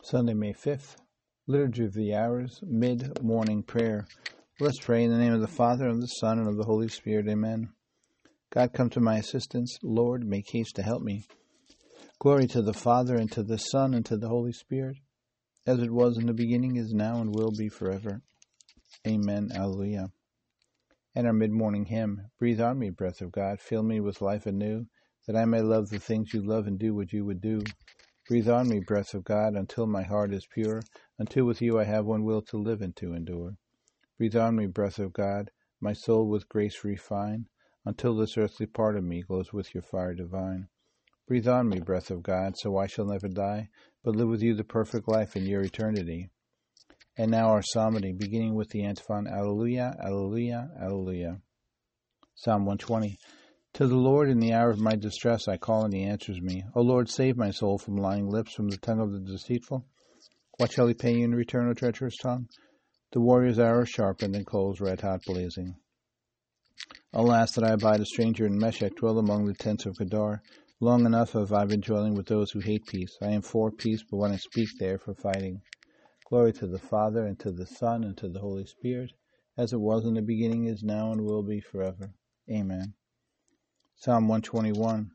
Sunday, May 5th, Liturgy of the Hours, Mid-Morning Prayer. Let's pray in the name of the Father, and of the Son, and of the Holy Spirit. Amen. God, come to my assistance. Lord, make haste to help me. Glory to the Father, and to the Son, and to the Holy Spirit, as it was in the beginning, is now, and will be forever. Amen. Alleluia. And our mid-morning hymn, Breathe on me, breath of God, fill me with life anew, that I may love the things you love and do what you would do. Breathe on me, breath of God, until my heart is pure, until with you I have one will to live and to endure. Breathe on me, breath of God, my soul with grace refine, until this earthly part of me glows with your fire divine. Breathe on me, breath of God, so I shall never die, but live with you the perfect life in your eternity. And now our psalmody, beginning with the antiphon, Alleluia, Alleluia, Alleluia. Psalm 120. To the Lord in the hour of my distress I call, and he answers me. O Lord, save my soul from lying lips, from the tongue of the deceitful. What shall he pay you in return, O treacherous tongue? The warrior's arrow sharpened, and coals red-hot blazing. Alas, that I abide a stranger in Meshech, dwell among the tents of Kedar. Long enough have I been dwelling with those who hate peace. I am for peace, but when I speak, they are for fighting. Glory to the Father, and to the Son, and to the Holy Spirit, as it was in the beginning, is now, and will be forever. Amen. Psalm 121.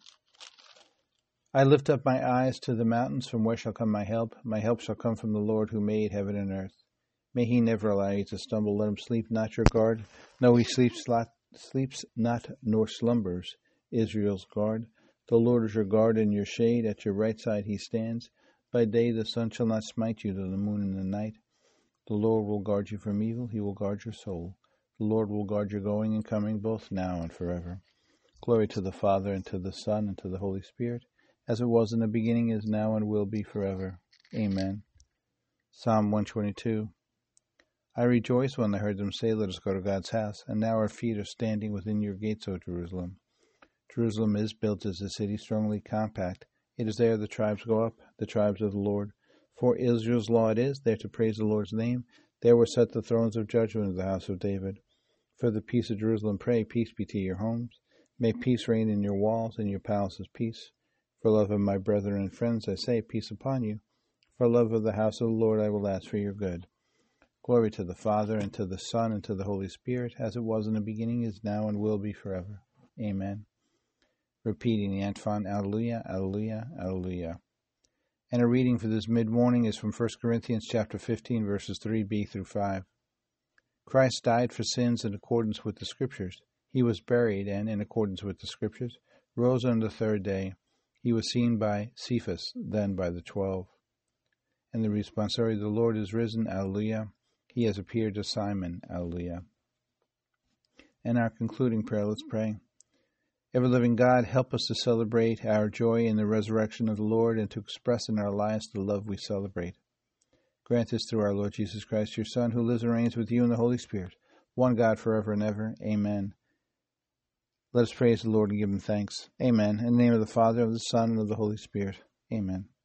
I lift up my eyes to the mountains, from where shall come my help? My help shall come from the Lord who made heaven and earth. May he never allow you to stumble. Let him sleep not your guard. No, he sleeps not, nor slumbers, Israel's guard. The Lord is your guard and your shade. At your right side he stands. By day the sun shall not smite you, nor the moon in the night. The Lord will guard you from evil. He will guard your soul. The Lord will guard your going and coming, both now and forever. Glory to the Father, and to the Son, and to the Holy Spirit, as it was in the beginning, is now, and will be forever. Amen. Psalm 122. I rejoiced when I heard them say, Let us go to God's house. And now our feet are standing within your gates, O Jerusalem. Jerusalem is built as a city strongly compact. It is there the tribes go up, the tribes of the Lord. For Israel's law it is, there to praise the Lord's name. There were set the thrones of judgment of the house of David. For the peace of Jerusalem pray, peace be to your homes. May peace reign in your walls, and your palaces peace. For love of my brethren and friends, I say, peace upon you. For love of the house of the Lord, I will ask for your good. Glory to the Father, and to the Son, and to the Holy Spirit, as it was in the beginning, is now, and will be forever. Amen. Repeating the antiphon, Alleluia, Alleluia, Alleluia. And a reading for this mid-morning is from 1 Corinthians chapter 15, verses 3b through 5. Christ died for sins in accordance with the Scriptures. He was buried, and, in accordance with the Scriptures, rose on the third day. He was seen by Cephas, then by the 12. And the responsorial, the Lord is risen, Alleluia. He has appeared to Simon, Alleluia. And our concluding prayer, let's pray. Ever-living God, help us to celebrate our joy in the resurrection of the Lord, and to express in our lives the love we celebrate. Grant this through our Lord Jesus Christ, your Son, who lives and reigns with you in the Holy Spirit, one God forever and ever. Amen. Let us praise the Lord and give him thanks. Amen. In the name of the Father, of the Son, and of the Holy Spirit. Amen.